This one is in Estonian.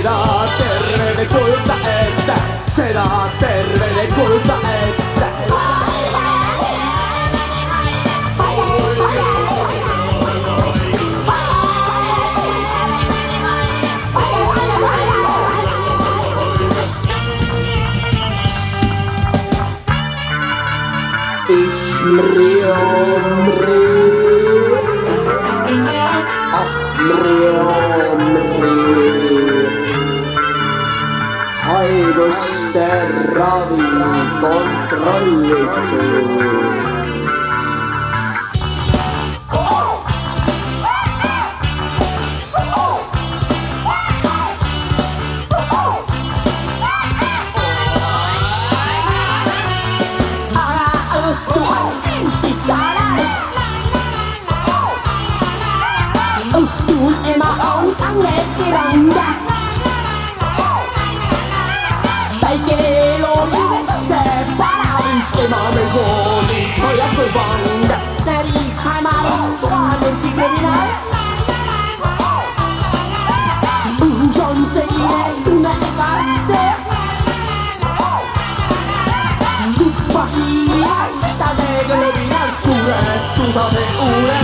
seda tervene kujuta ette, seda tervene kujuta ette. Haiguste ravi kontrollitud. Õhtul ema on kangesti randa. Päike loodib, see palavik ema meil koolis hoiab kui vang. Riik hämarus tuhandel kriminal. Õhus on selline tunne vastu. Tuppa hiljal, sestadega lõvinal suured tusase uule.